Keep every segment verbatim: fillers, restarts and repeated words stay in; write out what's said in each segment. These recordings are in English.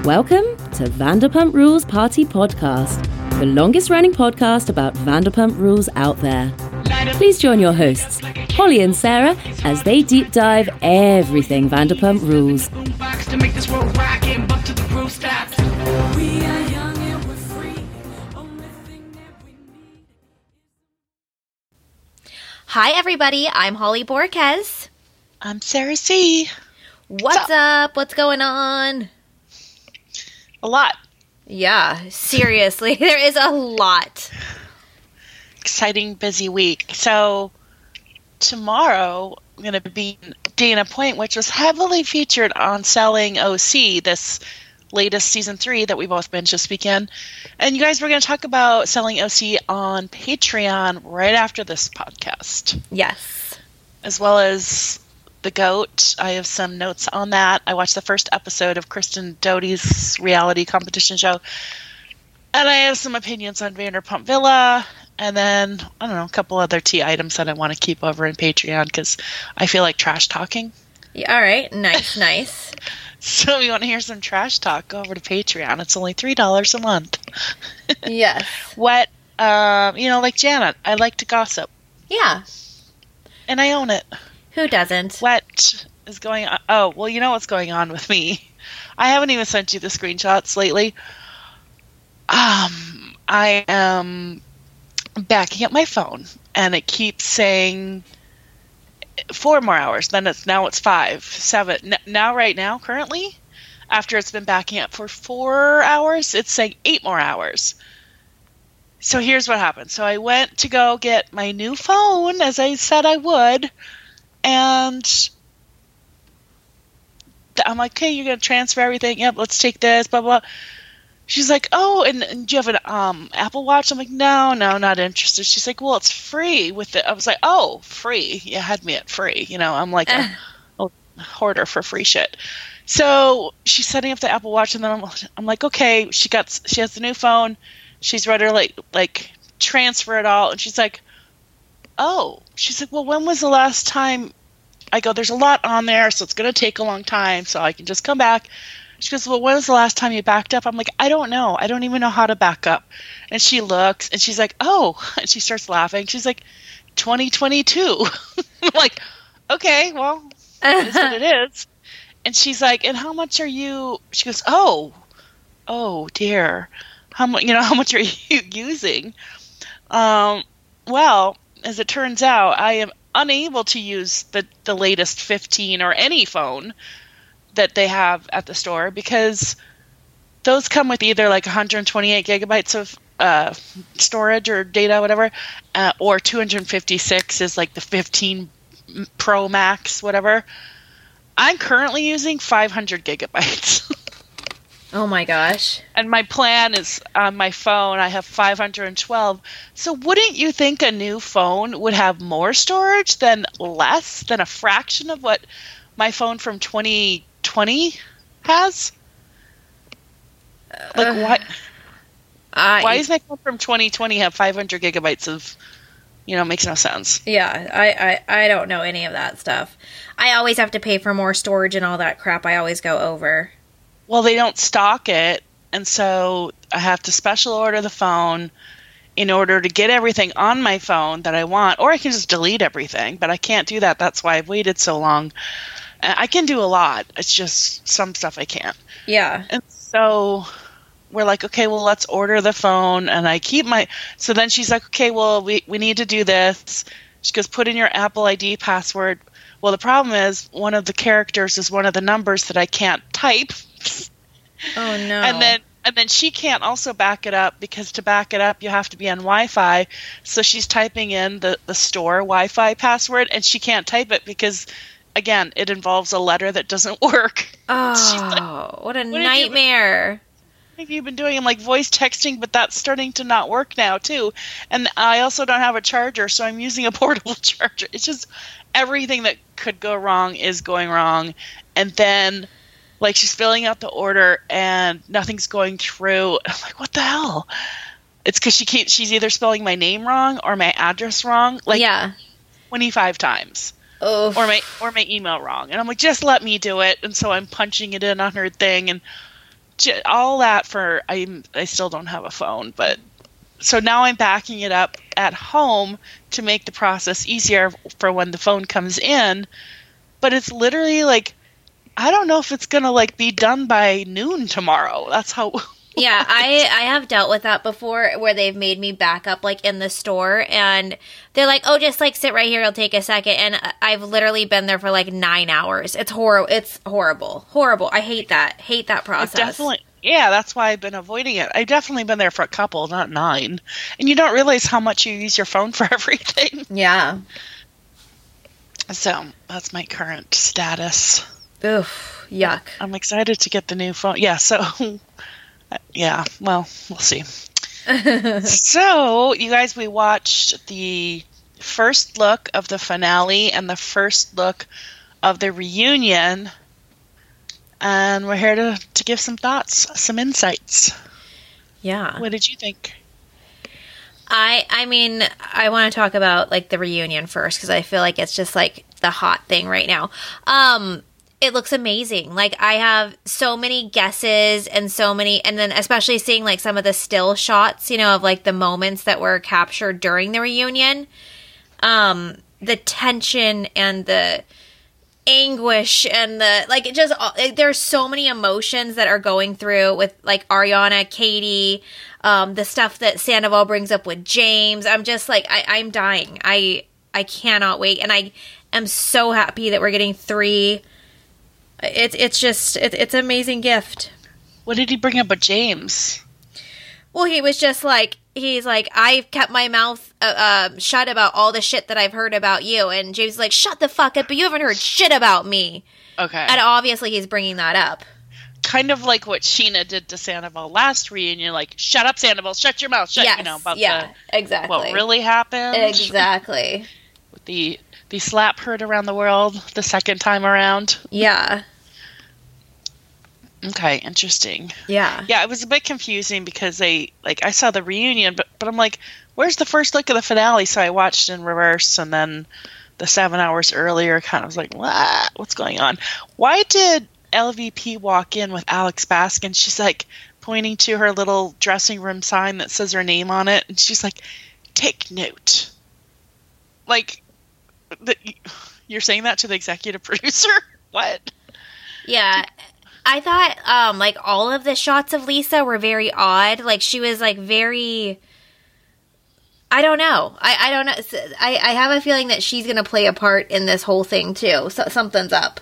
Welcome to Vanderpump Rules Party Podcast, the longest running podcast about Vanderpump Rules out there. Please join your hosts, Holly and Sarah, as they deep dive everything Vanderpump Rules. Hi, everybody. I'm Holly Borges. I'm Sarah C. What's, What's up? up? What's going on? A lot. Yeah, seriously. There is a lot. Exciting, busy week. So, tomorrow, I'm going to be in Dana Point, which was heavily featured on Selling O C, this latest season three that we both binged this weekend. And you guys, we're going to talk about Selling O C on Patreon right after this podcast. Yes. As well as The GOAT. I have some notes on that. I watched the first episode of Kristen Doute's reality competition show. And I have some opinions on Vanderpump Villa. And then, I don't know, a couple other tea items that I want to keep over in Patreon because I feel like trash talking. Yeah, all right. Nice, nice. So if you want to hear some trash talk, go over to Patreon. It's only three dollars a month. Yes. What, um, you know, like Janet, I like to gossip. Yeah. And I own it. Who doesn't? What is going on? Oh, well, you know what's going on with me. I haven't even sent you the screenshots lately. Um, I am backing up my phone, and it keeps saying four more hours. Then it's now it's five, seven. N- now, right now, currently, after it's been backing up for four hours, it's saying eight more hours. So here's what happened. So I went to go get my new phone, as I said I would. And I'm like, okay, you're going to transfer everything. Yep, let's take this, blah, blah. She's like, oh, and, and do you have an um, Apple Watch? I'm like, no, no, not interested. She's like, well, it's free with it. I was like, oh, free. You had me at free. You know, I'm like a, a hoarder for free shit. So she's setting up the Apple Watch, and then I'm, I'm like, okay, she got, she has the new phone. She's ready to like, like transfer it all. And she's like, oh, she's like, well, when was the last time? I go, there's a lot on there, so it's going to take a long time, so I can just come back. She goes, well, when was the last time you backed up? I'm like, I don't know. I don't even know how to back up. And she looks, and she's like, oh, and she starts laughing. She's like, twenty twenty-two. I'm like, okay, well, it is what it is. And she's like, and how much are you? She goes, oh, oh, dear. How much, you know, how much are you using? Um, well, as it turns out, I am unable to use the, the latest fifteen or any phone that they have at the store because those come with either like one hundred twenty-eight gigabytes of uh, storage or data, whatever, uh, or two hundred fifty-six is like the fifteen Pro Max, whatever. I'm currently using five hundred gigabytes. Oh my gosh. And my plan is on my phone, I have five hundred twelve. So wouldn't you think a new phone would have more storage than less than a fraction of what my phone from twenty twenty has? Like, uh, why, uh, why does my phone from twenty twenty have five hundred gigabytes of, you know, makes no sense. Yeah, I, I, I don't know any of that stuff. I always have to pay for more storage and all that crap. I always go over. Well, they don't stock it, and so I have to special order the phone in order to get everything on my phone that I want, or I can just delete everything, but I can't do that. That's why I've waited so long. I can do a lot. It's just some stuff I can't. Yeah. And so we're like, okay, well, let's order the phone, and I keep my... So then she's like, okay, well, we, we need to do this. She goes, put in your Apple I D password. Well, the problem is one of the characters is one of the numbers that I can't type. Oh, no. And then and then she can't also back it up because to back it up, you have to be on Wi-Fi. So she's typing in the, the store Wi-Fi password, and she can't type it because, again, it involves a letter that doesn't work. Oh, like, what a what nightmare. What have you been doing? I'm like voice texting, but that's starting to not work now, too. And I also don't have a charger, so I'm using a portable charger. It's just everything that could go wrong is going wrong. And then... like, she's filling out the order, and nothing's going through. I'm like, what the hell? It's because she keeps, she's either spelling my name wrong or my address wrong, like, yeah. twenty-five times. Oh. Or my or my email wrong. And I'm like, just let me do it. And so I'm punching it in on her thing, and j- all that for I I still don't have a phone, but so now I'm backing it up at home to make the process easier for when the phone comes in. But it's literally like, I don't know if it's gonna like be done by noon tomorrow. That's how. Yeah, I, I have dealt with that before where they've made me back up like in the store and they're like, oh, just like sit right here. It'll take a second. And I've literally been there for like nine hours. It's horrible. It's horrible. Horrible. I hate that. Hate that process. Definitely. Yeah, that's why I've been avoiding it. I've definitely been there for a couple, not nine. And you don't realize how much you use your phone for everything. Yeah. So that's my current status. Oof. Yuck. I'm excited to get the new phone. Yeah, so... Yeah, well, we'll see. So, you guys, we watched the first look of the finale and the first look of the reunion. And we're here to, to give some thoughts, some insights. Yeah. What did you think? I I mean, I want to talk about, like, the reunion first, because I feel like it's just, like, the hot thing right now. Um... It looks amazing. Like, I have so many guesses and so many, and then especially seeing like some of the still shots, you know, of like the moments that were captured during the reunion. Um, the tension and the anguish and the, like, it just, it, there's so many emotions that are going through with like Ariana, Katie, um, the stuff that Sandoval brings up with James. I'm just like, I, I'm dying. I, I cannot wait. And I am so happy that we're getting three. It's it's just it, it's an amazing gift. What did he bring up with James? Well, he was just like he's like I've kept my mouth uh, uh, shut about all the shit that I've heard about you, and James is like, shut the fuck up, but you haven't heard shit about me. Okay, and obviously he's bringing that up. Kind of like what Sheena did to Sandoval last reunion, like shut up, Sandoval, shut your mouth, shut yes, you know about yeah, the, exactly what really happened, exactly. With the the slap heard around the world the second time around. Yeah. Okay, interesting. Yeah. Yeah, it was a bit confusing because they, like, I saw the reunion, but, but I'm like, where's the first look of the finale? So I watched in reverse, and then the seven hours earlier kind of was like, what? What's going on? Why did L V P walk in with Alex Baskin? She's, like, pointing to her little dressing room sign that says her name on it, and she's like, take note. Like, the, you're saying that to the executive producer? What? Yeah. I thought, um, like, all of the shots of Lisa were very odd. Like, she was, like, very... I don't know. I, I don't know. I, I have a feeling that she's going to play a part in this whole thing, too. So, something's up.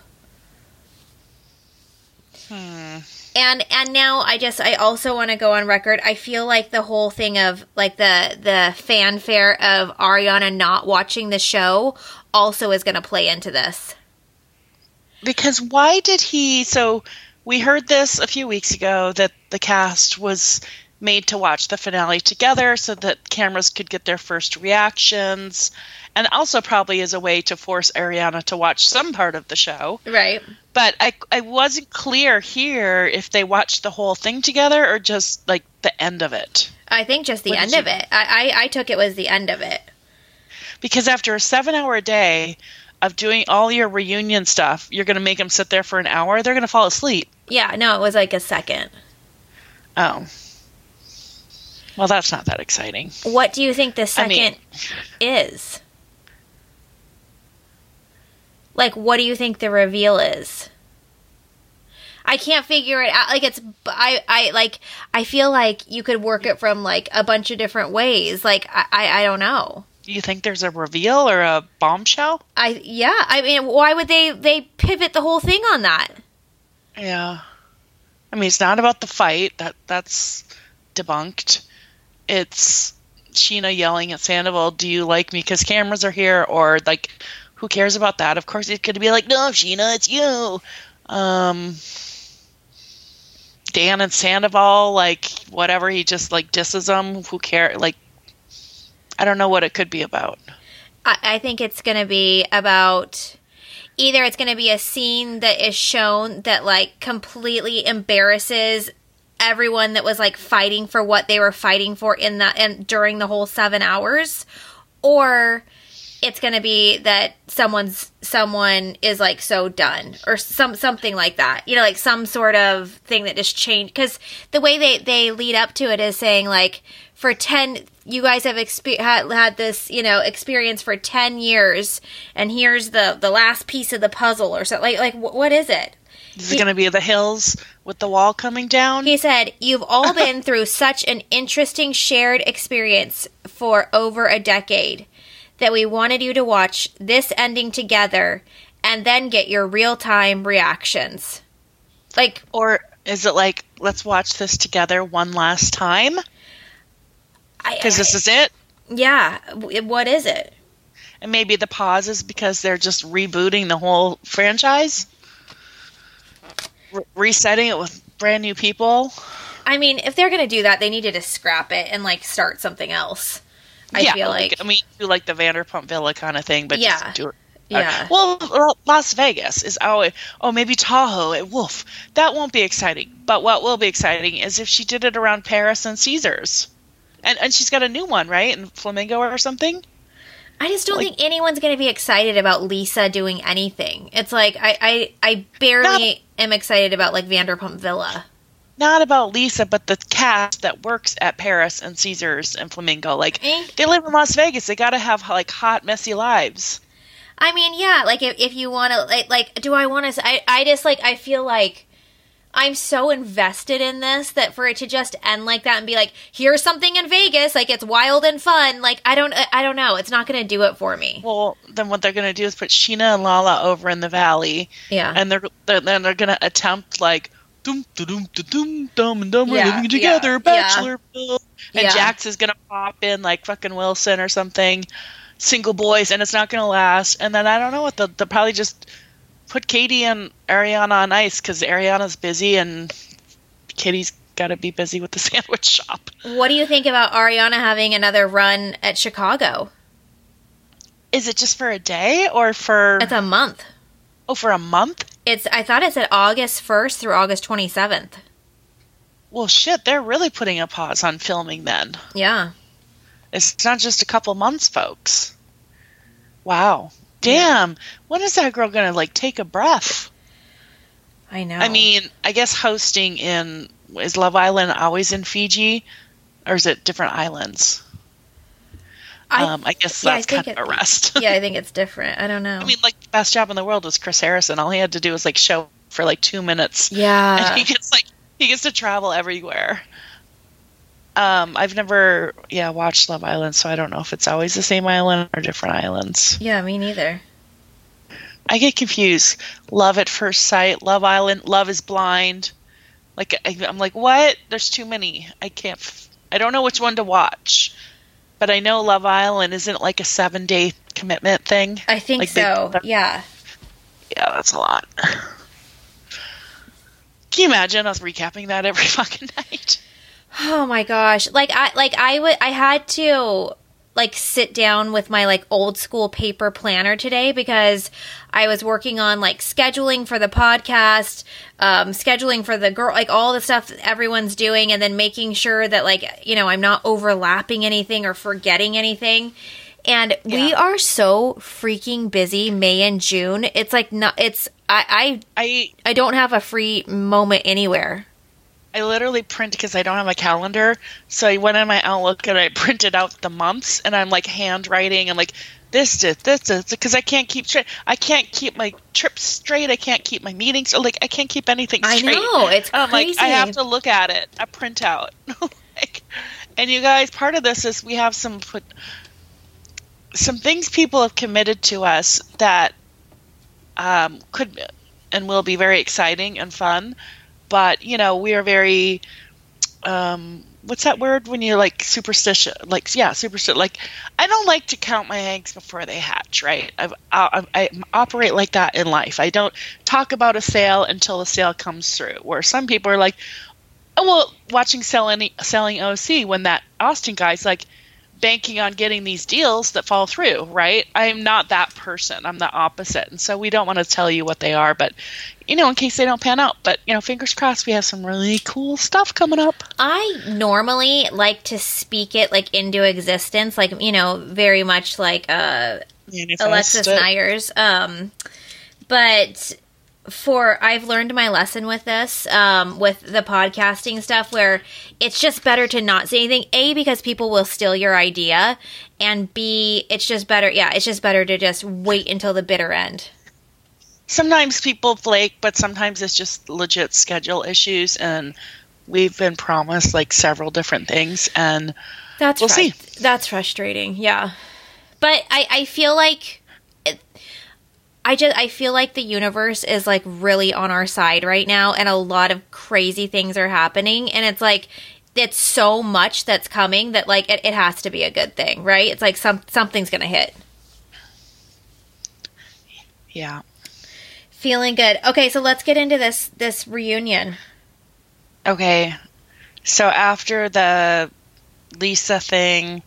Hmm. And and now I just, I also want to go on record. I feel like the whole thing of, like, the, the fanfare of Ariana not watching the show also is going to play into this. Because why did he... So... We heard this a few weeks ago that the cast was made to watch the finale together so that cameras could get their first reactions, and also probably as a way to force Ariana to watch some part of the show. Right. But I, I wasn't clear here if they watched the whole thing together or just, like, the end of it. I think just the What end did of you- it. I, I, I took it was the end of it. Because after a seven-hour day of doing all your reunion stuff, you're going to make them sit there for an hour? They're going to fall asleep. Yeah, no, it was like a second. Oh. Well, that's not that exciting. What do you think the second I mean- is? Like, what do you think the reveal is? I can't figure it out. Like, it's, I, I, like, I feel like you could work it from, like, a bunch of different ways. Like, I, I, I don't know. You think there's a reveal or a bombshell? I, yeah, I mean, why would they, they pivot the whole thing on that? Yeah. I mean, it's not about the fight. That That's debunked. It's Sheena yelling at Sandoval, do you like me because cameras are here? Or, like, who cares about that? Of course, it could be like, no, Sheena, it's you. Um, Dan and Sandoval, like, whatever, he just, like, disses them. Who cares? Like, I don't know what it could be about. I, I think it's going to be about... Either it's going to be a scene that is shown that, like, completely embarrasses everyone that was, like, fighting for what they were fighting for in that and during the whole seven hours, or it's going to be that someone's someone is like so done or some something like that. You know, like some sort of thing that just changed, cuz the way they they lead up to it is saying like for ten you guys have expe- had, had this, you know, experience for ten years and here's the the last piece of the puzzle or something. Like like wh- what is it? Is it going to be the hills with the wall coming down? He said, "You've all been through such an interesting shared experience for over a decade that we wanted you to watch this ending together and then get your real-time reactions." Like, or is it like, let's watch this together one last time? Because this is it? Yeah. What is it? And maybe the pause is because they're just rebooting the whole franchise? Re- resetting it with brand new people? I mean, if they're going to do that, they needed to scrap it and, like, start something else. I yeah, feel like. I mean, do like the Vanderpump Villa kind of thing, but yeah. just do it. Yeah. Well, Las Vegas is always, oh, maybe Tahoe at Wolf. That won't be exciting. But what will be exciting is if she did it around Paris and Caesars. And and she's got a new one, right? In Flamingo or something? I just don't like, think anyone's going to be excited about Lisa doing anything. It's like, I, I, I barely not, am excited about, like, Vanderpump Villa. Not about Lisa, but the cast that works at Paris and Caesars and Flamingo. Like, eh? They live in Las Vegas. They got to have, like, hot, messy lives. I mean, yeah, like, if, if you want to, like, like, do I want to, I, I just, like, I feel like I'm so invested in this that for it to just end like that and be like, here's something in Vegas, like, it's wild and fun, like, I don't, I don't know, it's not going to do it for me. Well, then what they're going to do is put Sheena and Lala over in the valley. Yeah. And they're, they're then they're going to attempt, like, dum, da, dum, da, dum, dumb and dumb, we're yeah, living together, yeah, Bachelor. Yeah. And yeah. Jax is going to pop in, like, fucking Wilson or something. Single boys, and it's not going to last. And then I don't know what they'll, they'll probably just put Katie and Ariana on ice because Ariana's busy and Katie's got to be busy with the sandwich shop. What do you think about Ariana having another run at Chicago? Is it just for a day or for? It's a month. Oh, for a month? It's. I thought it said August first through August twenty-seventh. Well, shit, they're really putting a pause on filming then. Yeah. It's not just a couple months, folks. Wow. Damn. When is that girl going to, like, take a breath? I know. I mean, I guess hosting in... Is Love Island always in Fiji? Or is it different islands? I, um, I guess yeah, that's I kind of it, a rest. Yeah, I think it's different. I don't know. I mean, like, the best job in the world was Chris Harrison. All he had to do was, like, show for, like, two minutes. Yeah. And he gets, like... He gets to travel everywhere. Um, I've never, yeah, watched Love Island, so I don't know if it's always the same island or different islands. Yeah, me neither. I get confused. Love at First Sight, Love Island, Love is Blind. Like, I, I'm like, what? There's too many. I can't, f- I don't know which one to watch. But I know Love Island isn't like a seven-day commitment thing. I think like so, big, yeah. Yeah, that's a lot. Can you imagine us recapping that every fucking night? Oh my gosh. Like I like I would I had to like sit down with my like old school paper planner today because I was working on like scheduling for the podcast, um, scheduling for the girl, like all the stuff that everyone's doing, and then making sure that like, you know, I'm not overlapping anything or forgetting anything. And yeah. We are so freaking busy May and June. It's like not it's I I I, I don't have a free moment anywhere. I literally print because I don't have a calendar. So I went in my Outlook and I printed out the months, and I'm like handwriting and like this, this, this, because I can't keep straight. I can't keep my trips straight. I can't keep my meetings. Or like I can't keep anything straight. I know, it's and I'm crazy. like, I have to look at it, a printout. like, and you guys, part of this is we have some put some things people have committed to us that um, could and will be very exciting and fun. But, you know, we are very, um, what's that word when you're like superstitious? Like, yeah, superstitious. Like, I don't like to count my eggs before they hatch, right? I've, I, I operate like that in life. I don't talk about a sale until the sale comes through. Where some people are like, oh, well, watching selling, selling O C when that Austin guy's like banking on getting these deals that fall through, right? I'm not that person. I'm the opposite. And so we don't want to tell you what they are, but, you know, in case they don't pan out. But, you know, fingers crossed, we have some really cool stuff coming up. I normally like to speak it, like, into existence, like, you know, very much like uh, Manifest Alexis it. Nyers. Um, but for I've learned my lesson with this, um, with the podcasting stuff, where it's just better to not say anything. A, because people will steal your idea, and B, it's just better. Yeah, it's just better to just wait until the bitter end. Sometimes people flake, but sometimes it's just legit schedule issues, and we've been promised like several different things, and that's we'll fr- see. That's frustrating. Yeah, but I, I feel like. It, I just I feel like the universe is like really on our side right now, and a lot of crazy things are happening, and it's like it's so much that's coming that like it, it has to be a good thing, right? It's like some something's gonna hit. Yeah. Feeling good. Okay, so let's get into this this reunion. Okay. So after the Lisa thing.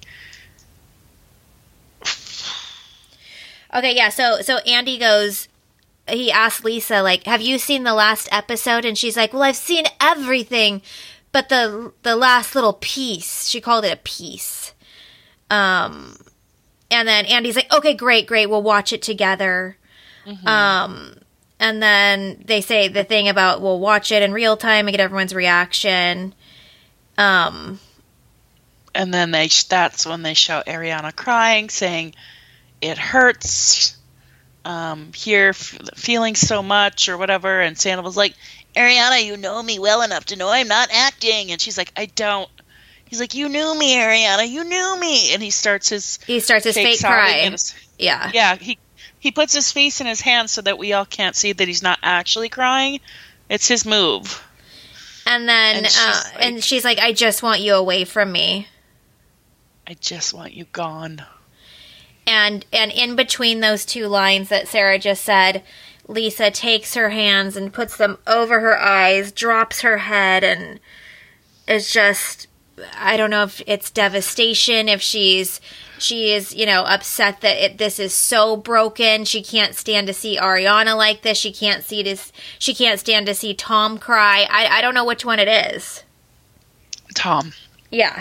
Okay, yeah, so so Andy goes, he asks Lisa, like, have you seen the last episode? And she's like, well, I've seen everything, but the the last little piece. She called it a piece. Um, and then Andy's like, okay, great, great, we'll watch it together. Mm-hmm. Um, and then they say the thing about, we'll watch it in real time and get everyone's reaction. Um, and then they that's when they show Ariana crying, saying, it hurts um, here, f- feeling so much or whatever. And Sandoval's like, Ariana, you know me well enough to know I'm not acting. And she's like, I don't. He's like, you knew me, Ariana, you knew me. And he starts his he starts his fake, fake cry. His, yeah, yeah. He he puts his face in his hand so that we all can't see that he's not actually crying. It's his move. And then and she's, uh, like, and she's like, I just want you away from me. I just want you gone. And and in between those two lines that Sarah just said, Lisa takes her hands and puts them over her eyes, drops her head, and is just, I don't know if it's devastation, if she's, she is, you know, upset that it, this is so broken. She can't stand to see Ariana like this. She can't see this. She can't stand to see Tom cry. I, I don't know which one it is. Tom. Yeah.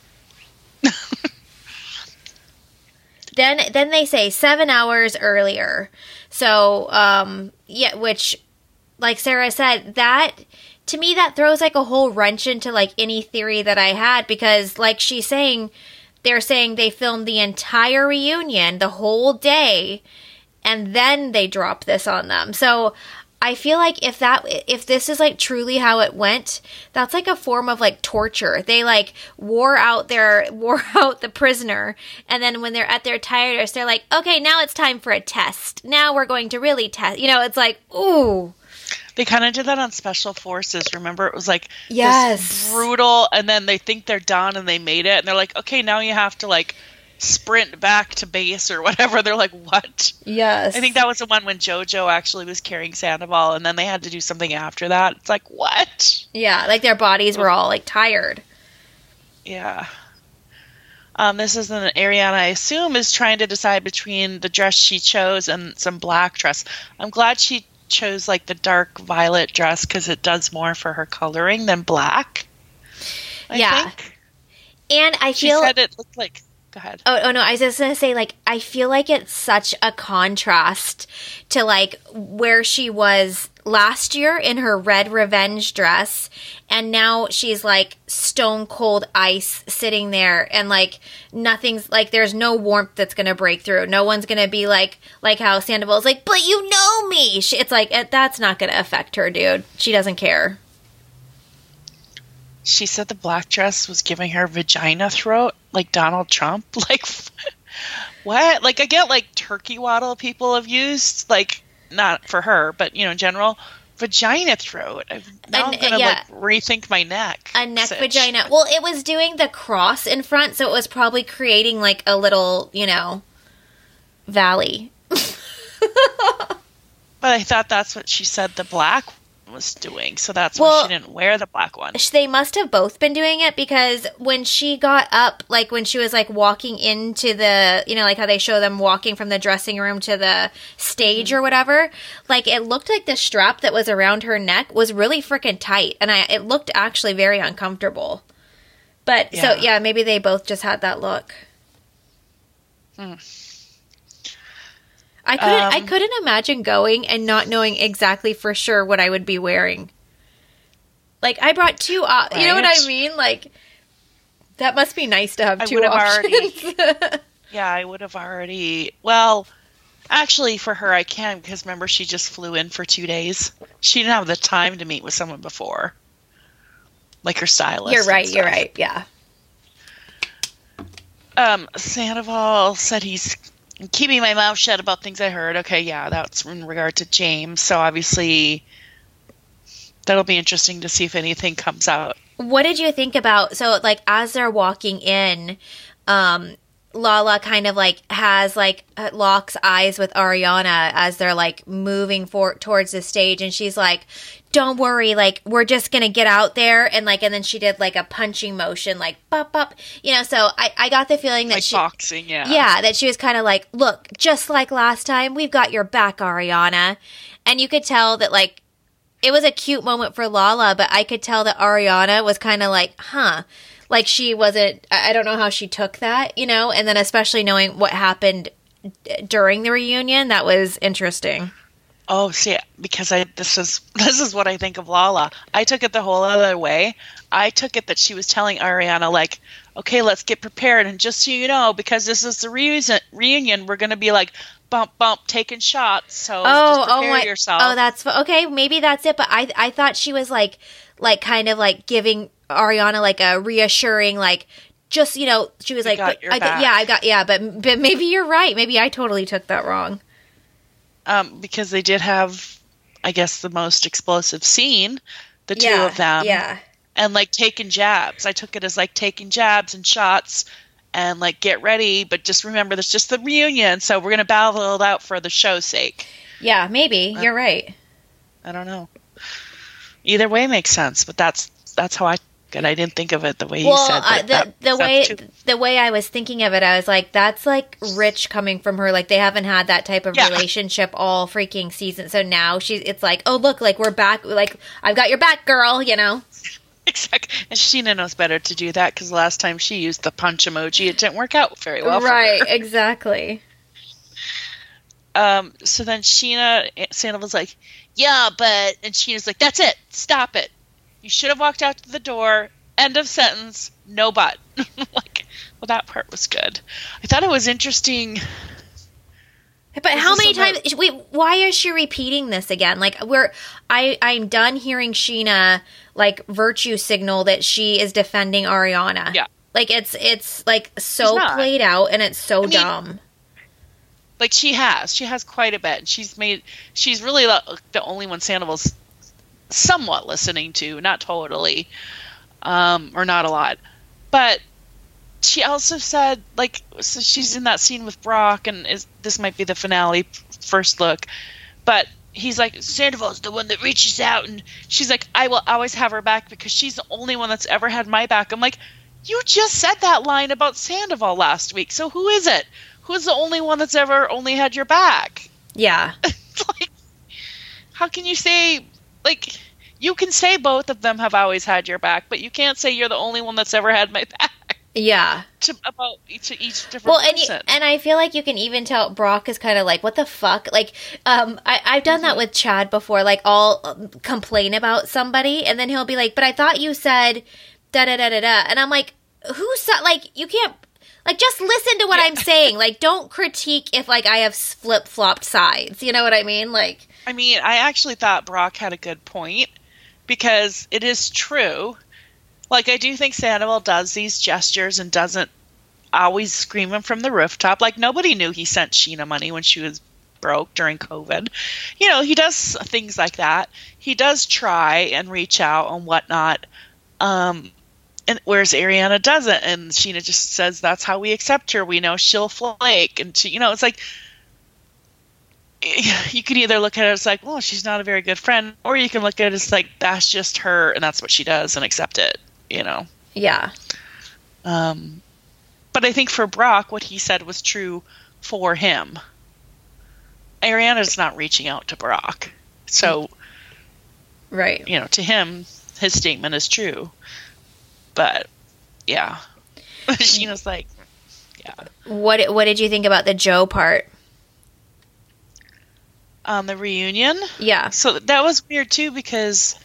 Then then they say seven hours earlier. So, um, yeah, which, like Sarah said, that, to me, that throws like a whole wrench into like any theory that I had, because like she's saying, they're saying they filmed the entire reunion, the whole day, and then they drop this on them. So I feel like if that, if this is like truly how it went, that's like a form of like torture. They like wore out their, wore out the prisoner. And then when they're at their tiredest, they're like, okay, now it's time for a test. Now we're going to really test. You know, it's like, ooh. They kind of did that on Special Forces. Remember, it was like yes. this brutal, and then they think they're done and they made it. And they're like, okay, now you have to like sprint back to base or whatever. They're like, what? Yes. I think that was the one when JoJo actually was carrying Sandoval, and then they had to do something after that. It's like, what? Yeah, like their bodies were all like tired. Yeah. Um, this is an Ariana, I assume, is trying to decide between the dress she chose and some black dress. I'm glad she chose like the dark violet dress, because it does more for her coloring than black. I yeah. think. And I she feel said it looked like. Go ahead. Oh, oh no, I was just going to say, like, I feel like it's such a contrast to, like, where she was last year in her red revenge dress, and now she's, like, stone cold ice sitting there, and, like, nothing's, like, there's no warmth that's going to break through. No one's going to be, like, like how Sandoval's like, but you know me! She, it's like, that's not going to affect her, dude. She doesn't care. She said the black dress was giving her vagina throat, like Donald Trump. Like, what? Like, I get, like, turkey waddle people have used, like, not for her, but, you know, in general, vagina throat. I've, now An, I'm going to, yeah. like, rethink my neck. A neck Sitch. vagina. Well, it was doing the cross in front, so it was probably creating, like, a little, you know, valley. But I thought that's what she said the black was doing, so that's well, why she didn't wear the black one. They must have both been doing it, because when she got up, like when she was like walking into the, you know, like how they show them walking from the dressing room to the stage mm-hmm. or whatever, like it looked like the strap that was around her neck was really freaking tight, and I it looked actually very uncomfortable. But yeah. So yeah, maybe they both just had that look. Hmm. I couldn't. Um, I couldn't imagine going and not knowing exactly for sure what I would be wearing. Like I brought two. Op- right. You know what I mean? Like that must be nice to have I two options. Already, yeah, I would have already. Well, actually, for her, I can because remember she just flew in for two days. She didn't have the time to meet with someone before, like her stylist. You're right. You're right. Yeah. Um, Sandoval said he's keeping my mouth shut about things I heard. Okay, yeah, that's in regard to James. So obviously, that'll be interesting to see if anything comes out. What did you think about, so like as they're walking in, um, Lala kind of like has like locks eyes with Ariana as they're like moving for towards the stage, and she's like, don't worry, like we're just gonna get out there, and like and then she did like a punching motion, like pop pop, you know. So I I got the feeling that like she boxing, yeah, yeah, that she was kind of like, look, just like last time, we've got your back, Ariana, and you could tell that like it was a cute moment for Lala, but I could tell that Ariana was kind of like, huh. Like, she wasn't, I don't know how she took that, you know? And then especially knowing what happened d- during the reunion, that was interesting. Oh, see, because I this is this is what I think of Lala. I took it the whole other way. I took it that she was telling Ariana, like, okay, let's get prepared. And just so you know, because this is the reunion, reunion we're going to be like, bump, bump, taking shots. So oh, just prepare oh my, yourself. Oh, that's, okay, maybe that's it. But I, I thought she was like, like, kind of like giving Ariana like a reassuring, like, just, you know, she was you like, got but, your I, back. yeah, I got, yeah, but, but maybe you're right. Maybe I totally took that wrong. Um, because they did have, I guess, the most explosive scene, the two yeah, of them. Yeah. And like taking jabs. I took it as like taking jabs and shots and like get ready, but just remember there's just the reunion, so we're going to battle it out for the show's sake. Yeah, maybe. Uh, you're right. I don't know. Either way makes sense, but that's that's how I and I didn't think of it the way well, you said. Uh, the that, the way too. the way I was thinking of it, I was like, that's like rich coming from her. Like they haven't had that type of yeah. relationship all freaking season. So now she's it's like, oh look, like we're back. Like I've got your back, girl. You know. Exactly. And Sheena knows better to do that because last time she used the punch emoji, it didn't work out very well. Right. For her. Exactly. Um. So then Sheena Sandoval's like, yeah, but and Sheena's like, that's it. Stop it. You should have walked out to the door. End of sentence. No but. Like, well, that part was good. I thought it was interesting. But this how many times? About... Wait, why is she repeating this again? Like, we're I I'm done hearing Sheena like virtue signal that she is defending Ariana. Yeah. Like it's it's like so played out and it's so I mean, dumb. Like she has, she has quite a bit. She's made. She's really the, the only one Sandoval's somewhat listening to, not totally, um, or not a lot. But she also said, like, so she's in that scene with Brock, and is this might be the finale first look, but he's like, Sandoval's the one that reaches out, and she's like, I will always have her back because she's the only one that's ever had my back. I'm like, you just said that line about Sandoval last week, so who is it? Who's the only one that's ever only had your back? Yeah. Like, how can you say... Like, you can say both of them have always had your back, but you can't say you're the only one that's ever had my back. Yeah. To, about each, each different well, and person. You, and I feel like you can even tell Brock is kind of like, what the fuck? Like, um, I, I've done mm-hmm. that with Chad before. Like, I'll um, complain about somebody, and then he'll be like, but I thought you said da-da-da-da-da. And I'm like, who said, like, you can't, like, just listen to what yeah. I'm saying. Like, don't critique if, like, I have flip-flopped sides. You know what I mean? Like... I mean, I actually thought Brock had a good point because it is true. Like, I do think Sandoval does these gestures and doesn't always scream them from the rooftop. Like, nobody knew he sent Sheena money when she was broke during COVID. You know, he does things like that. He does try and reach out and whatnot. Um, and whereas Ariana doesn't, and Sheena just says, that's how we accept her. We know she'll flake. And, she, you know, it's like... You could either look at it as like, well, she's not a very good friend, or you can look at it as like, that's just her and that's what she does and accept it, you know? Yeah. Um, but I think for Brock, what he said was true for him. Ariana's not reaching out to Brock. So, right. You know, to him, his statement is true. But, yeah. Sheena's like, yeah. What, what did you think about the Joe part? On the reunion? Yeah. So that was weird too because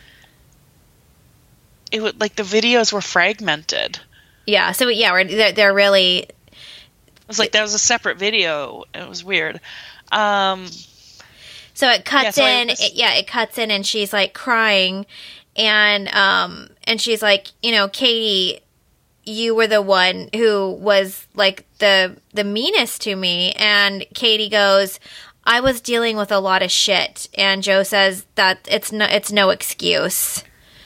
it would like the videos were fragmented. Yeah. So yeah, we're, they're, they're really. It was like that was a separate video. It was weird. Um, so it cuts yeah, so in. was, it, yeah, it cuts in, and she's like crying, and um, and she's like, you know, Katie, you were the one who was like the the meanest to me, and Katie goes, I was dealing with a lot of shit, and Joe says that it's no, it's no excuse.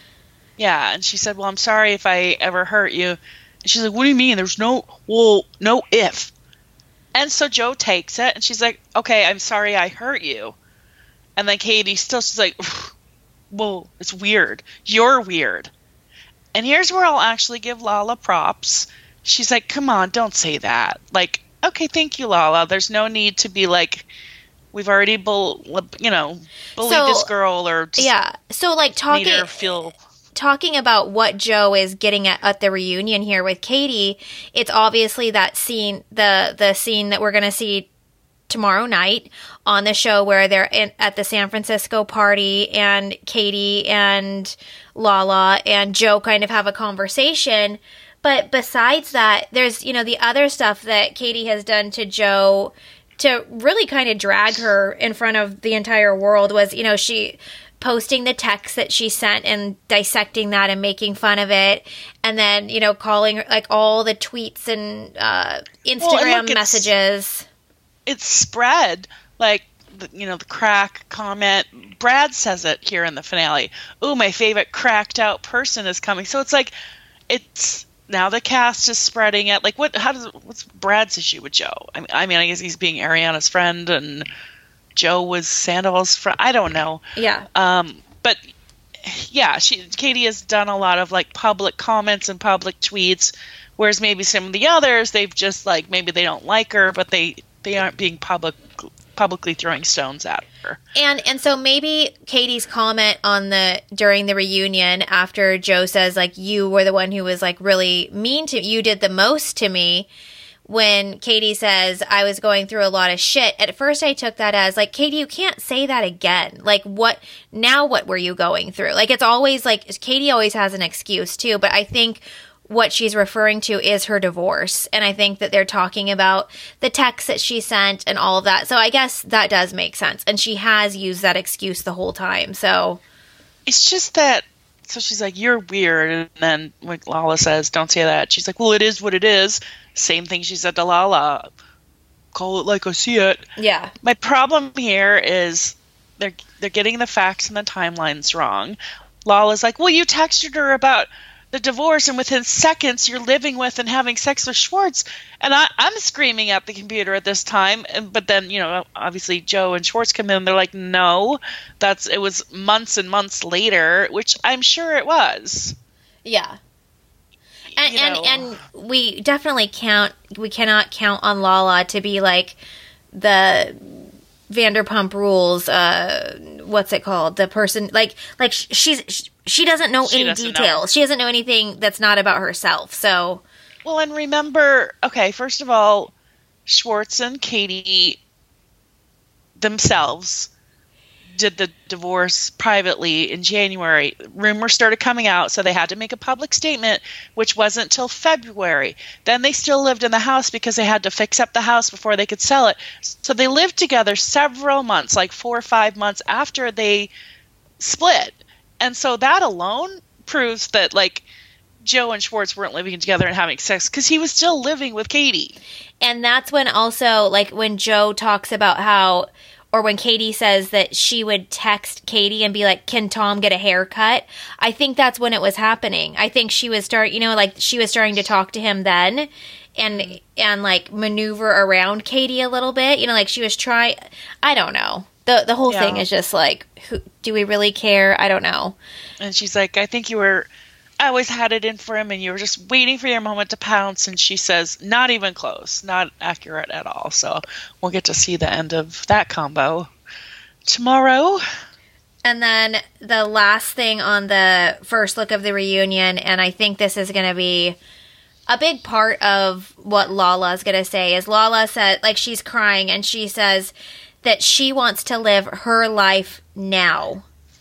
Yeah, and she said, well, I'm sorry if I ever hurt you. And she's like, what do you mean? There's no, well, no if. And so Joe takes it, and she's like, okay, I'm sorry I hurt you. And then Katie still, she's like, whoa, it's weird. You're weird. And here's where I'll actually give Lala props. She's like, come on, don't say that. Like, okay, thank you, Lala. There's no need to be like, we've already, bull, you know, bullied so, this girl or just yeah. So like talking, made her feel talking about what Joe is getting at at the reunion here with Katie. It's obviously that scene, the the scene that we're going to see tomorrow night on the show where they're in, at the San Francisco party, and Katie and Lala and Joe kind of have a conversation. But besides that, there's, you know, the other stuff that Katie has done to Joe to really kind of drag her in front of the entire world was, you know, she posting the text that she sent and dissecting that and making fun of it. And then, you know, calling her like all the tweets and uh, Instagram well, and look, messages. It's, it's spread like, the, you know, the crack comment. Brad says it here in the finale. Ooh, my favorite cracked out person is coming. So it's like, it's, now the cast is spreading it. Like, what? How does? What's Brad's issue with Joe? I mean, I mean, I guess he's being Ariana's friend, and Joe was Sandoval's friend. I don't know. Yeah. Um. But yeah, she Katie has done a lot of like public comments and public tweets, whereas maybe some of the others, they've just like maybe they don't like her, but they they aren't being public publicly throwing stones at her. And and so maybe Katie's comment on the during the reunion after Joe says like you were the one who was like really mean to you did the most to me, when Katie says I was going through a lot of shit. At first I took that as like, Katie, you can't say that again. Like what now what were you going through? Like it's always like Katie always has an excuse too, but I think what she's referring to is her divorce. And I think that they're talking about the text that she sent and all of that. So I guess that does make sense. And she has used that excuse the whole time. So it's just that, so she's like, you're weird. And then like Lala says, don't say that. She's like, well, it is what it is. Same thing she said to Lala. Call it like I see it. Yeah. My problem here is they're, they're getting the facts and the timelines wrong. Lala's like, well, you texted her about the divorce, and within seconds you're living with and having sex with Schwartz. And I, I'm screaming at the computer at this time. And, but then, you know, obviously Joe and Schwartz come in and they're like, no, that's, it was months and months later, which I'm sure it was. Yeah. And, you know. and, and we definitely count, we cannot count on Lala to be like the Vanderpump Rules, uh, what's it called? The person, like, like she's, she doesn't know she any doesn't details. know. She doesn't know anything that's not about herself. So, well, and remember, okay, first of all, Schwartz and Katie themselves did the divorce privately in January. Rumors started coming out, so they had to make a public statement, which wasn't till February. Then they still lived in the house because they had to fix up the house before they could sell it. So they lived together several months, like four or five months after they split. And so that alone proves that, like, Joe and Schwartz weren't living together and having sex because he was still living with Katie. And that's when also, like, when Joe talks about how, or when Katie says that she would text Katie and be like, can Tom get a haircut? I think that's when it was happening. I think she was start, you know, like, she was starting to talk to him then and, and like, maneuver around Katie a little bit. You know, like, she was trying, I don't know. The the whole yeah. thing is just like, who, do we really care? I don't know. And she's like, I think you were, I always had it in for him and you were just waiting for your moment to pounce. And she says, not even close, not accurate at all. So we'll get to see the end of that combo tomorrow. And then the last thing on the first look of the reunion, and I think this is going to be a big part of what Lala's going to say, is Lala said, like, she's crying and she says that she wants to live her life now.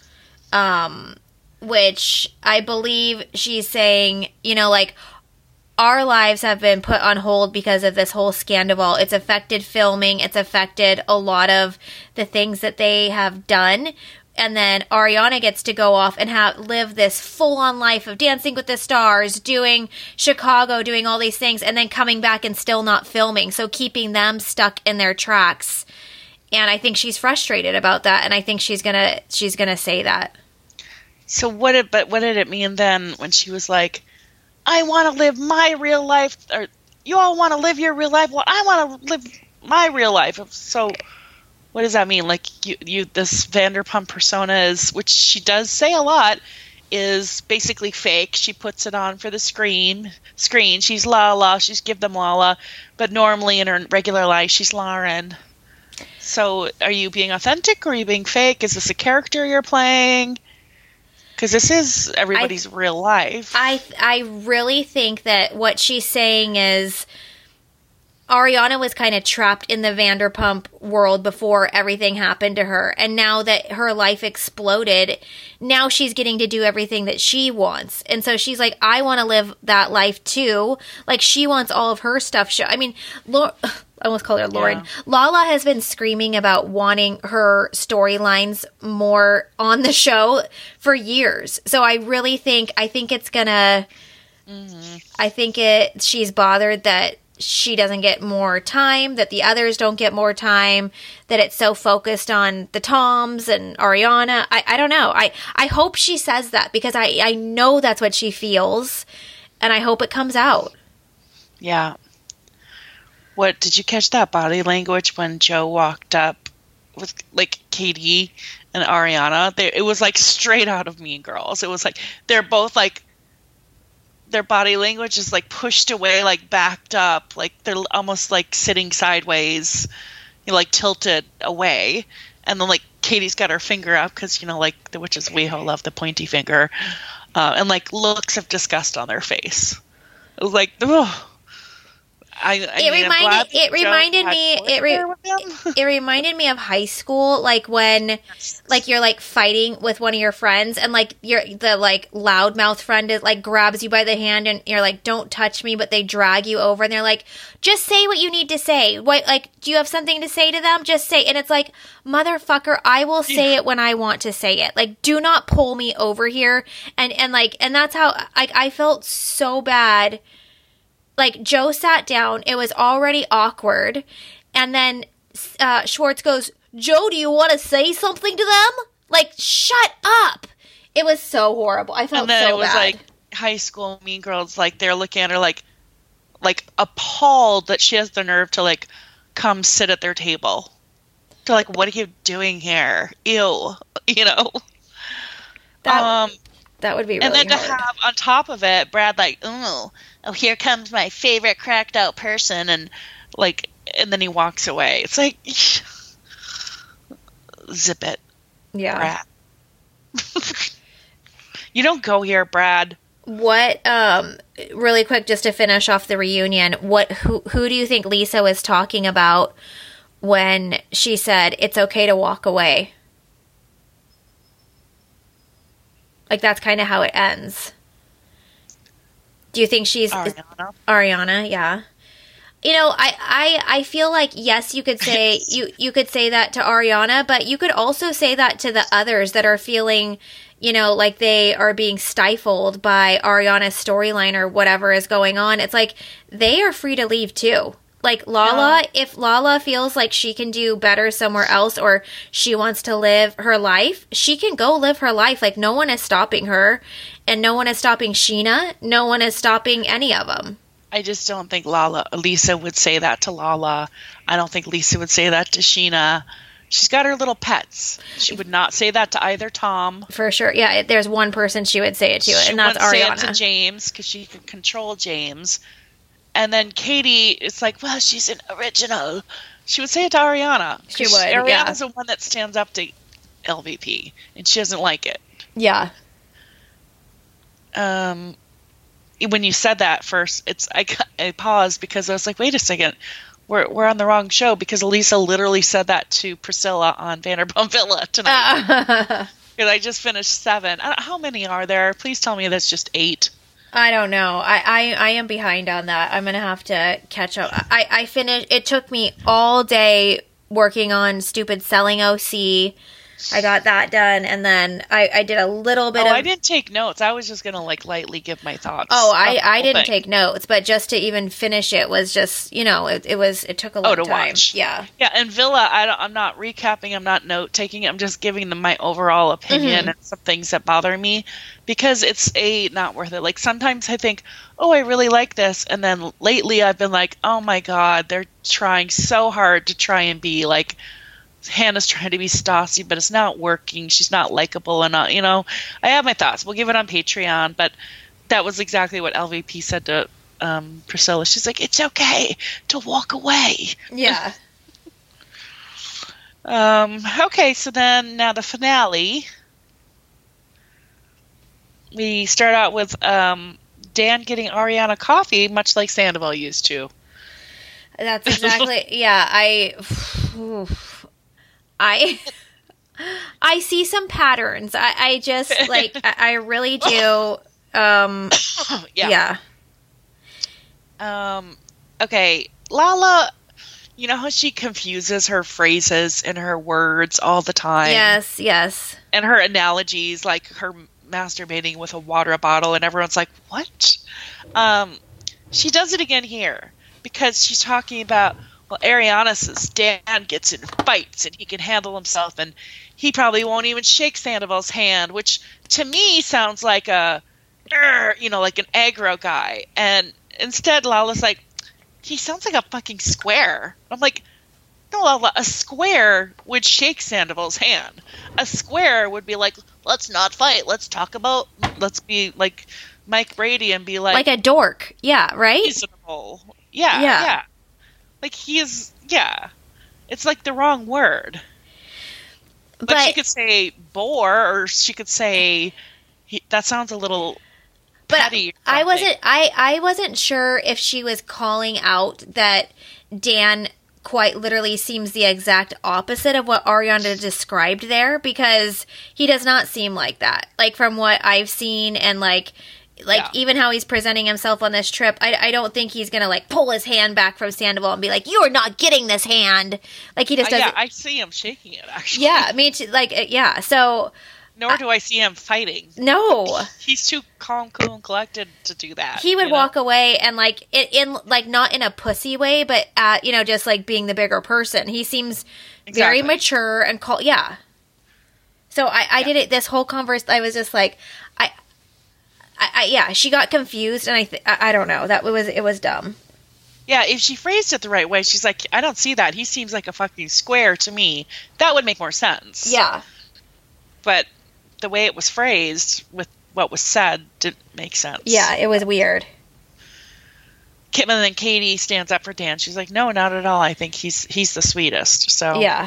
Um, which I believe she's saying, you know, like, our lives have been put on hold because of this whole scandal. It's affected filming. It's affected a lot of the things that they have done. And then Ariana gets to go off and have live this full-on life of Dancing with the Stars, doing Chicago, doing all these things, and then coming back and still not filming. So keeping them stuck in their tracks. And I think she's frustrated about that. And I think she's gonna she's gonna say that. So what did but what did it mean then when she was like, I want to live my real life, or you all want to live your real life? Well, I want to live my real life. So what does that mean? Like, you, you this Vanderpump persona is, which she does say a lot, is basically fake. She puts it on for the screen. Screen. She's Lala. She's Give Them Lala. But normally in her regular life, she's Lauren. So are you being authentic or are you being fake? Is this a character you're playing? Because this is everybody's I, real life. I I really think that what she's saying is Ariana was kind of trapped in the Vanderpump world before everything happened to her. And now that her life exploded, now she's getting to do everything that she wants. And so she's like, I want to live that life too. Like, she wants all of her stuff. Show- I mean, Laura- I almost called her Lauren. Yeah. Lala has been screaming about wanting her storylines more on the show for years. So I really think, I think it's gonna, mm-hmm. I think it, she's bothered that she doesn't get more time, that the others don't get more time, that it's so focused on the Toms and Ariana. I, I don't know. I, I hope she says that because I, I know that's what she feels, and I hope it comes out. Yeah. What, did you catch that body language when Joe walked up with, like, Katie and Ariana? They, it was, like, straight out of Mean Girls. It was, like, they're both, like, their body language is, like, pushed away, like, backed up. Like, they're almost, like, sitting sideways, you know, like, tilted away. And then, like, Katie's got her finger up because, you know, like, the witches WeHo love the pointy finger. Uh, and, like, looks of disgust on their face. It was like, ugh. I, I it mean, reminded it reminded me it, re- it reminded me of high school, like when like you're like fighting with one of your friends and like you're the like loudmouth friend is like grabs you by the hand and you're like, don't touch me, but they drag you over and they're like, just say what you need to say. What, like, do you have something to say to them? Just say. And it's like, motherfucker, I will say it when I want to say it. Like, do not pull me over here. And and like and that's how like I felt so bad. Like, Joe sat down. It was already awkward. And then uh, Schwartz goes, Joe, do you want to say something to them? Like, shut up. It was so horrible. I felt and then so it was bad. Like high school Mean Girls. Like, they're looking at her like, like appalled that she has the nerve to, like, come sit at their table. They're like, what are you doing here? Ew. You know? That, um, that would be really And then hard. to have, on top of it, Brad, like, oh, oh, here comes my favorite cracked out person, and like, and then he walks away. It's like, zip it, yeah. Brad. You don't go here, Brad. What? Um, really quick, just to finish off the reunion. What? Who? Who do you think Lisa was talking about when she said it's okay to walk away? Like, that's kind of how it ends. Do you think she's Ariana? Ariana, yeah. You know, I, I, I feel like, yes, you could say you, you could say that to Ariana, but you could also say that to the others that are feeling, you know, like they are being stifled by Ariana's storyline or whatever is going on. It's like they are free to leave too. Like Lala, yeah. If Lala feels like she can do better somewhere else or she wants to live her life, she can go live her life. Like, no one is stopping her, and no one is stopping Sheena. No one is stopping any of them. I just don't think Lala, Lisa would say that to Lala. I don't think Lisa would say that to Sheena. She's got her little pets. She would not say that to either Tom. For sure. Yeah, there's one person she would say it to, she and that's Ariana. She would say it to James because she can control James. And then Katie, it's like, well, she's an original. She would say it to Ariana. She would, Ariana's yeah. the one that stands up to L V P, and she doesn't like it. Yeah. Um, when you said that first, it's I, I paused because I was like, wait a second. we're we're on the wrong show because Elisa literally said that to Priscilla on Vanderpump Villa tonight. Uh. Because I just finished seven. I don't, how many are there? Please tell me that's just eight. I don't know. I, I, I am behind on that. I'm going to have to catch up. I, I finished. It took me all day working on stupid Selling O C. I got that done, and then I, I did a little bit oh, of... I didn't take notes. I was just going to, like, lightly give my thoughts. Oh, I, I didn't thing. take notes, but just to even finish it was just, you know, it, it was, it took a long oh, to time. Watch. Yeah. Yeah, and Villa, I don't, I'm not recapping, I'm not note-taking, I'm just giving them my overall opinion mm-hmm. and some things that bother me, because it's, A, not worth it. Like, sometimes I think, oh, I really like this, and then lately I've been like, oh my god, they're trying so hard to try and be, like... Hannah's trying to be Stassi, but it's not working. She's not likable enough. You know, I have my thoughts. We'll give it on Patreon, but that was exactly what L V P said to um, Priscilla. She's like, it's okay to walk away. Yeah. um. Okay, so then now the finale. We start out with um, Dan getting Ariana coffee, much like Sandoval used to. That's exactly, yeah, I... Oof. I I see some patterns. I, I just, like, I, I really do. Um, yeah. yeah. Um. Okay, Lala, you know how she confuses her phrases and her words all the time? Yes, yes. And her analogies, like her masturbating with a water bottle, and everyone's like, what? Um, she does it again here, because she's talking about... Well, Ariana says Dan gets in fights and he can handle himself, and he probably won't even shake Sandoval's hand, which to me sounds like a, you know, like an aggro guy. And instead, Lala's like, he sounds like a fucking square. I'm like, no, Lala, a square would shake Sandoval's hand. A square would be like, let's not fight. Let's talk about, let's be like Mike Brady and be like. Like a dork. Yeah, right? Reasonable. Yeah, yeah. yeah. Like, he is, yeah. It's, like, the wrong word. But, but she could say bore, or she could say, he, that sounds a little petty. But I wasn't, I, I wasn't sure if she was calling out that Dan quite literally seems the exact opposite of what Ariana described there, because he does not seem like that. Like, from what I've seen, and, like... Like, yeah. even how he's presenting himself on this trip, I, I don't think he's going to, like, pull his hand back from Sandoval and be like, you're not getting this hand. Like, he just doesn't. Uh, yeah, I see him shaking it, actually. Yeah, me too. Like, uh, yeah, so. Nor I, do I see him fighting. No. He's too calm, cool, and collected to do that. He would you know? walk away and, like, in, in, like, not in a pussy way, but, at, you know, just, like, being the bigger person. He seems exactly. very mature and, call, yeah. So I, I yeah. did it, this whole converse, I was just like, I. I, I, yeah, she got confused, and I, th- I I don't know. That was it was dumb. Yeah, if she phrased it the right way, she's like, I don't see that. He seems like a fucking square to me. That would make more sense. Yeah. But the way it was phrased with what was said didn't make sense. Yeah, it was weird. And then Katie stands up for Dan. She's like, no, not at all. I think he's he's the sweetest. So yeah.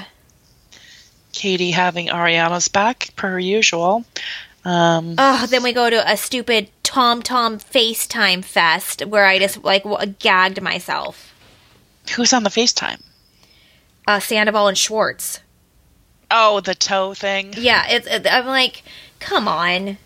Katie having Ariana's back, per usual. Um, oh, then we go to a stupid Tom Tom FaceTime fest where I just, like, w- gagged myself. Who's on the FaceTime? Uh, Sandoval and Schwartz. Oh, the toe thing? Yeah, it's. It, I'm like, come on.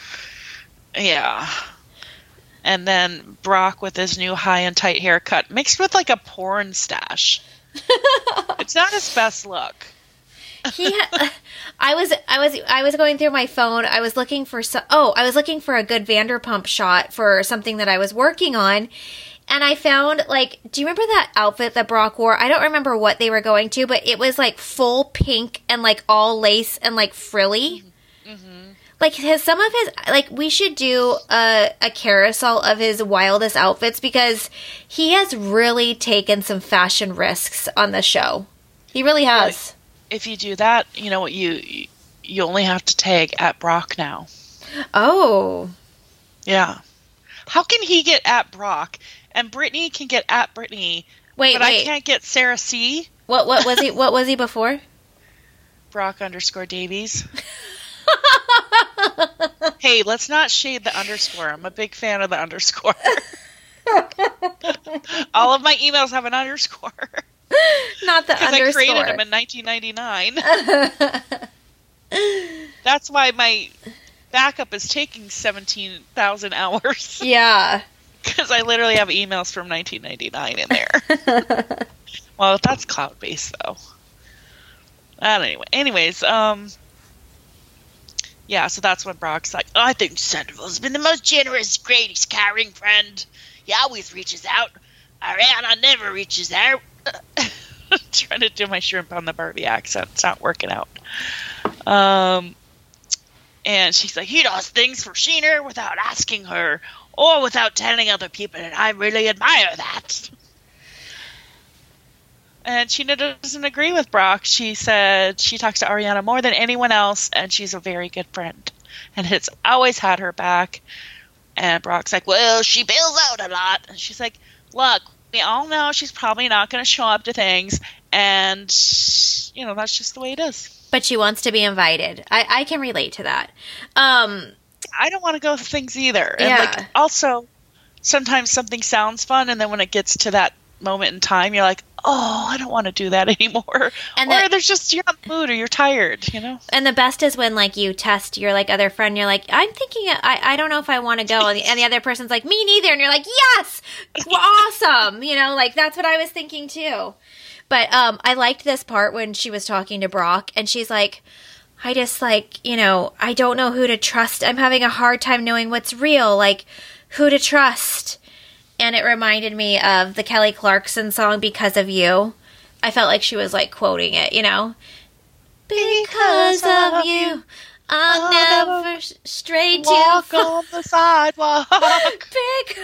Yeah. And then Brock with his new high and tight haircut, mixed with, like, a porn stash. It's not his best look. he ha- I was I was I was going through my phone. I was looking for so- oh, I was looking for a good Vanderpump shot for something that I was working on, and I found, like, do you remember that outfit that Brock wore? I don't remember what they were going to, but it was like full pink and like all lace and like frilly. Mm-hmm. Like, his some of his, like, we should do a a carousel of his wildest outfits, because he has really taken some fashion risks on the show. He really has. If you do that, you know what, you you only have to tag at Brock now. Oh. Yeah. How can he get at Brock and Brittany can get at Brittany, wait, but wait. I can't get Sarah C? What what was he what was he before? Brock underscore Davies. Hey, let's not shade the underscore. I'm a big fan of the underscore. All of my emails have an underscore. Not the underscore. Because I created them in nineteen ninety-nine. That's why my backup is taking seventeen thousand hours. Yeah. Because I literally have emails from nineteen ninety-nine in there. Well, that's cloud-based, though. Uh, anyway, anyways, um... yeah, so that's when Brock's like, oh, I think Sandoval's been the most generous, greatest, caring friend. He always reaches out. Ariana never reaches out. Trying to do my shrimp on the Barbie accent. It's not working out. Um, and she's like, he does things for Sheena without asking her or without telling other people, and I really admire that. And Sheena doesn't agree with Brock. She said she talks to Ariana more than anyone else, and she's a very good friend. And has always had her back. And Brock's like, well, she bails out a lot. And she's like, look, we all know she's probably not going to show up to things. And, you know, that's just the way it is. But she wants to be invited. I, I can relate to that. Um, I don't want to go to things either. And, yeah. like, also, sometimes something sounds fun, and then when it gets to that moment in time, you're like, oh, I don't want to do that anymore. And or the, there's just, you're not in the mood or you're tired, you know? And the best is when, like, you test your, like, other friend, you're like, I'm thinking, I, I don't know if I want to go. And the, and the other person's like, me neither. And you're like, yes, awesome. You know, like, that's what I was thinking, too. But um, I liked this part when she was talking to Brock, and she's like, I just, like, you know, I don't know who to trust. I'm having a hard time knowing what's real, like, who to trust. And it reminded me of the Kelly Clarkson song, Because of You. I felt like she was, like, quoting it, you know? Because of you, I'll I'll never stray too Walk far. on the sidewalk. Big.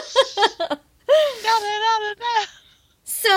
So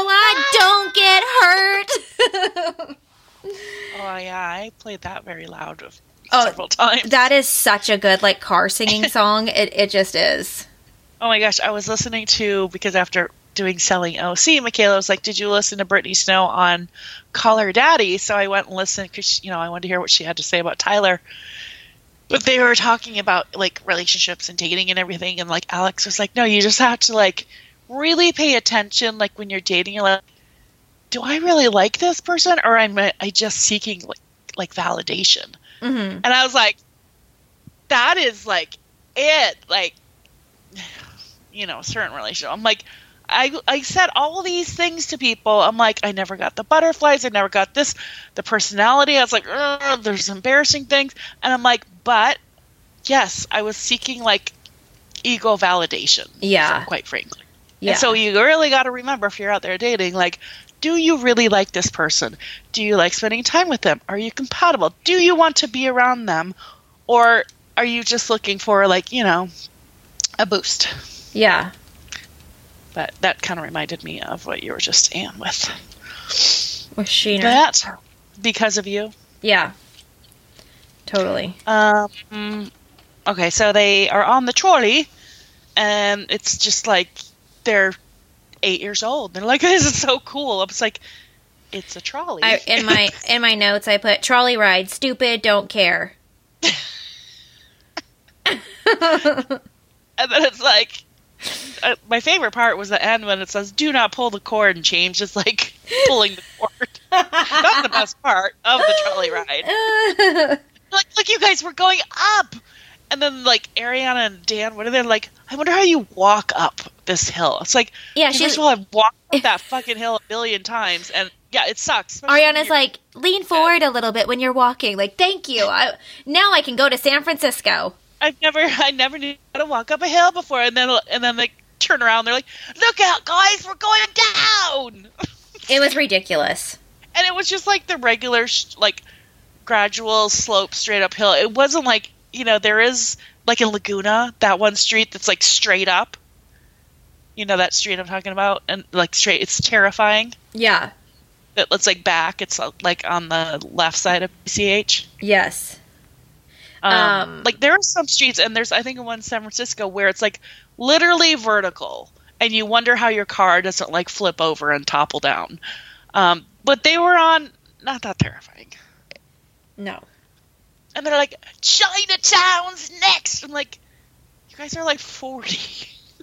I don't get hurt. Oh, yeah, I played that very loud Oh, several times. That is such a good, like, car singing song. It it just is. Oh my gosh, I was listening to, because after doing Selling O C, Michaela was like, did you listen to Brittany Snow on Call Her Daddy? So I went and listened because, you know, I wanted to hear what she had to say about Tyler. But they were talking about, like, relationships and dating and everything. And, like, Alex was like, no, you just have to, like, really pay attention. Like, when you're dating, you're like, do I really like this person? Or am I just seeking, like, like validation? Mm-hmm. And I was like, that is, like, it. Like, you know, certain relationship. I'm like, I I said all these things to people. I'm like, I never got the butterflies. I never got this, the personality. I was like, there's embarrassing things. And I'm like, but yes, I was seeking, like, ego validation. Yeah. Quite frankly. Yeah. And so you really got to remember, if you're out there dating, like, do you really like this person? Do you like spending time with them? Are you compatible? Do you want to be around them? Or are you just looking for, like, you know, a boost? Yeah. But that kind of reminded me of what you were just saying with With Sheena. that. Because of You. Yeah. Totally. Um. Okay, so they are on the trolley, and it's just like they're eight years old. They're like, this is so cool. I was like, it's a trolley. I, in my in my notes, I put trolley ride, stupid, don't care. And then it's like, uh, my favorite part was the end when it says, do not pull the cord, and James just, like, pulling the cord. That's the best part of the trolley ride. Like, look, you guys, we're going up. And then, like, Ariana and Dan, what are they like? I wonder how you walk up this hill. It's like, Yeah, first she's- of all, I've walked up that fucking hill a billion times, and yeah, it sucks. especially when Ariana's you're- like, lean forward a little bit when you're walking. Like, thank you. I, now I can go to San Francisco. I've never, I never knew how to walk up a hill before, and then, and then they turn around, they're like, look out, guys, we're going down. It was ridiculous. And it was just like the regular, sh- like, gradual slope straight uphill. It wasn't like, you know, there is, like, in Laguna, that one street that's, like, straight up. You know that street I'm talking about? And, like, straight, it's terrifying. Yeah. It, it's, like, back. It's, uh, like, on the left side of B C H. Yes. Um, Um, like, there are some streets, and there's, I think, one in San Francisco where it's, like, literally vertical. And you wonder how your car doesn't, like, flip over and topple down. Um, but they were on, not that terrifying. No. And they're like, Chinatown's next! I'm like, you guys are like forty.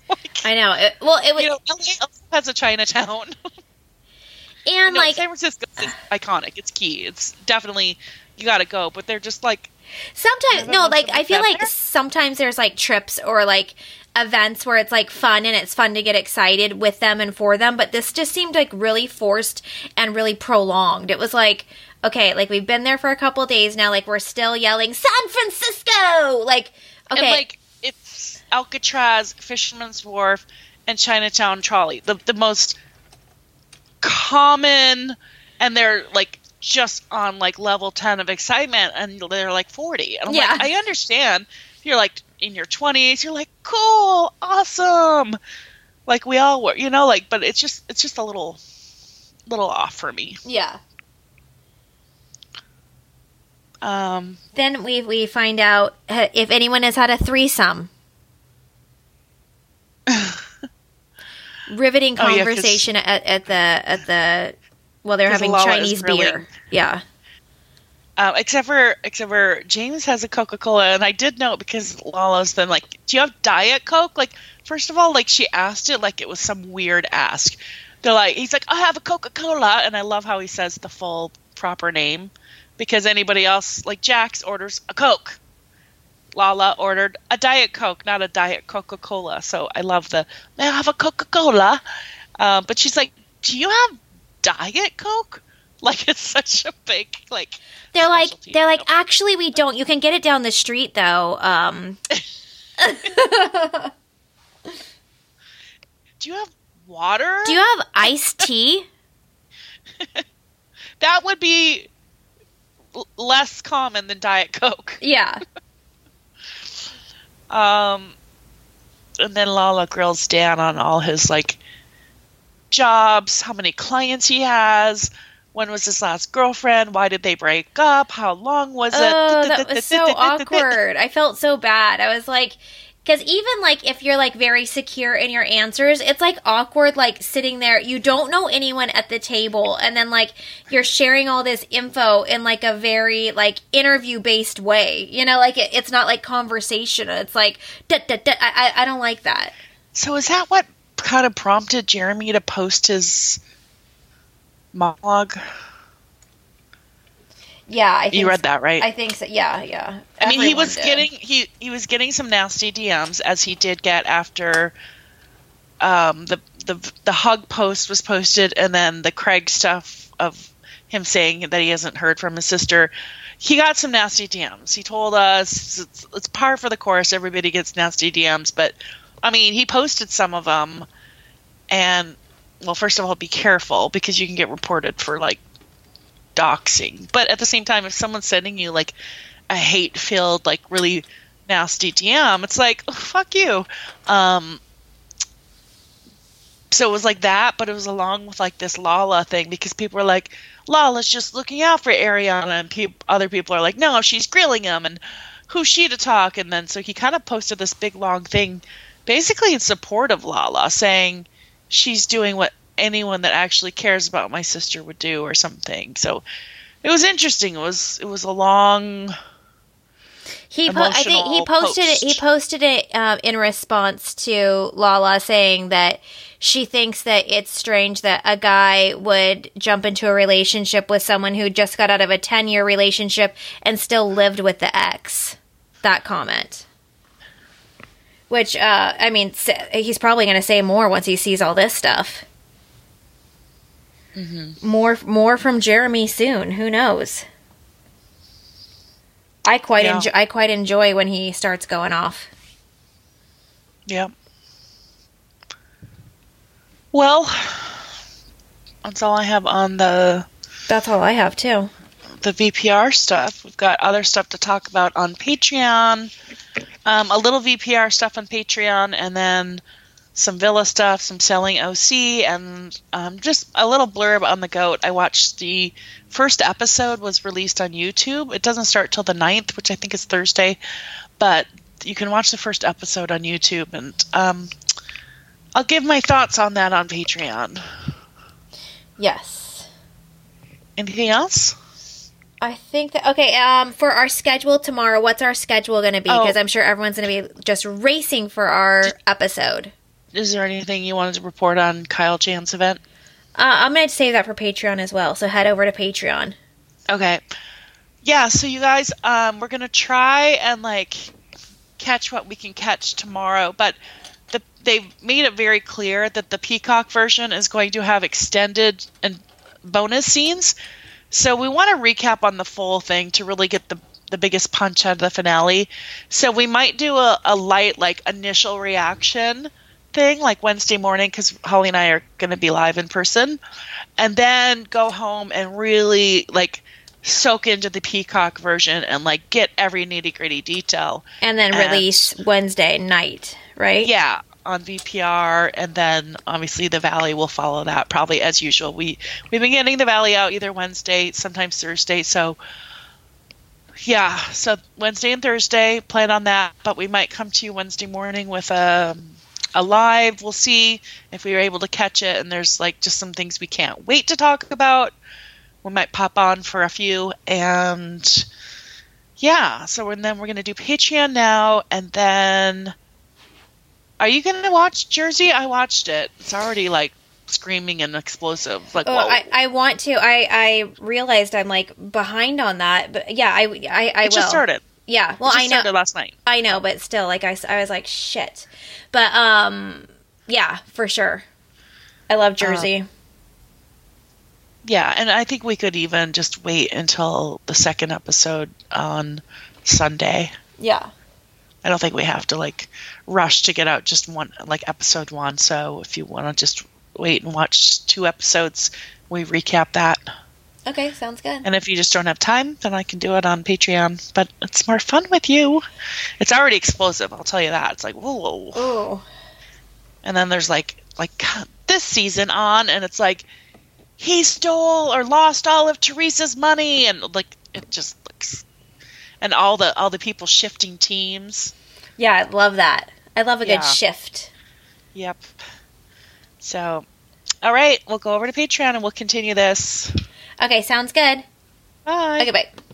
Like, I know. It, well, it was. You know, L A also has a Chinatown. And no, like San Francisco is iconic. It's key. It's definitely you got to go. But they're just like sometimes no, like I feel like there. sometimes there's like trips or like events where it's like fun and it's fun to get excited with them and for them. But this just seemed like really forced and really prolonged. It was like, okay, like we've been there for a couple of days now. Like we're still yelling San Francisco. Like okay, and like it's Alcatraz, Fisherman's Wharf, and Chinatown Trolley. The the most common, and they're like just on like level ten of excitement, and they're like forty. And I'm Yeah. like, I understand if you're like in your twenties, you're like, cool, awesome, like we all were, you know, like, but it's just it's just a little little off for me. yeah. Um, Then we we find out uh, if anyone has had a threesome. Riveting Oh, yeah, 'cause- conversation at, at the at the well, they're 'cause having Lala is Chinese grilling. beer. Yeah. Um, except for except for James has a Coca-Cola, and I did note because Lala's been like, "Do you have Diet Coke?" Like, first of all, like she asked it like it was some weird ask. They're like, he's like, "I have a Coca-Cola," and I love how he says the full proper name because anybody else, like Jax, orders a Coke. Lala ordered a Diet Coke, not a Diet Coca-Cola. So I love the, "May I have a Coca-Cola?" Uh, but she's like, "Do you have Diet Coke?" Like it's such a big like. They're like specialty, they're like you know? actually we don't. You can get it down the street though. Um Do you have water? Do you have iced tea? That would be l- less common than Diet Coke. Yeah. Um, and then Lala grills Dan on all his like jobs, how many clients he has, when was his last girlfriend, why did they break up, how long was it? Oh, that was so awkward. I felt so bad. I was like, because even like if you're like very secure in your answers, it's like awkward, like sitting there. You don't know anyone at the table, and then like you're sharing all this info in like a very like interview based way. You know, like it, it's not like conversation. It's like da, da, da. I, I I don't like that. So is that what kind of prompted Jeremy to post his monologue? Yeah, I think You read that, right? I think so. Yeah, yeah. I mean, he Everyone was did. getting he he was getting some nasty D Ms, as he did get after um, the the the hug post was posted, and then the Craig stuff of him saying that he hasn't heard from his sister. He got some nasty D Ms. He told us it's, it's par for the course. Everybody gets nasty D Ms, but I mean, he posted some of them, and well, first of all, be careful because you can get reported for like doxing. But at the same time, if someone's sending you like a hate-filled, like really nasty D M, it's like, oh, fuck you. Um, so it was like that, but it was along with like this Lala thing because people were like, Lala's just looking out for Ariana, and pe- other people are like, no, she's grilling him, and who's she to talk? And then so he kind of posted this big long thing, basically in support of Lala, saying she's doing what anyone that actually cares about my sister would do or something. So it was interesting. It was it was a long. He, po- I think he emotional posted post. it. He posted it uh, in response to Lala saying that she thinks that it's strange that a guy would jump into a relationship with someone who just got out of a ten-year relationship and still lived with the ex. That comment. Which, uh, I mean, he's probably going to say more once he sees all this stuff. Mm-hmm. More, more from Jeremy soon. Who knows? I quite Yeah. enjoy. I quite enjoy when he starts going off. Yeah. Well, that's all I have on the That's all I have too. the V P R stuff. We've got other stuff to talk about on Patreon. Um, a little V P R stuff on Patreon, and then some Villa stuff, some Selling O C, and um, just a little blurb on the GOAT. I watched the first episode was released on YouTube. It doesn't start till the ninth, which I think is Thursday, but you can watch the first episode on YouTube, and um, I'll give my thoughts on that on Patreon. Yes. Anything else? I think that okay. Um, for our schedule tomorrow, what's our schedule going to be? Oh. Because I'm sure everyone's going to be just racing for our episode. is there anything you wanted to report on Kyle Jan's event? Uh, I'm going to save that for Patreon as well, so head over to Patreon. Okay. Yeah, so you guys, um, we're going to try and, like, catch what we can catch tomorrow, but the, they've made it very clear that the Peacock version is going to have extended and bonus scenes, so we want to recap on the full thing to really get the, the biggest punch out of the finale. So we might do a, a light, like, initial reaction thing, like Wednesday morning, because Holly and I are going to be live in person, and then go home and really, like, soak into the Peacock version and, like, get every nitty-gritty detail. And then and, release Wednesday night, right? Yeah, on V P R, and then, obviously, the Valley will follow that, probably, as usual. We, we've been getting the Valley out either Wednesday, sometimes Thursday, so, yeah, so Wednesday and Thursday, plan on that, but we might come to you Wednesday morning with a, a live. We'll see if we were able to catch it, and there's, like, just some things we can't wait to talk about. We might pop on for a few, and yeah, so and then we're going to do Patreon now, and then are you going to watch Jersey? I watched it. It's already, like, screaming and explosive. Like, oh, whoa. I, I want to. I, I realized I'm, like, behind on that, but yeah, I, I, I it just will. started. Yeah, well, it just I know. started last night. I know, but still, like, I, I was like, shit. But, um, yeah, for sure. I love Jersey. Um, Yeah, and I think we could even just wait until the second episode on Sunday. Yeah. I don't think we have to, like, rush to get out just one, like, episode one. So if you want to just wait and watch two episodes, we recap that. Okay, sounds good. And if you just don't have time, then I can do it on Patreon. But it's more fun with you. It's already explosive, I'll tell you that. It's like, whoa. Ooh. And then there's, like, like this season on, and it's like, he stole or lost all of Teresa's money, and, like, it just looks, and all the all the people shifting teams. Yeah, I love that. I love a yeah. good shift. Yep. So, all right, we'll go over to Patreon and we'll continue this. Okay, sounds good. Bye. Okay, bye.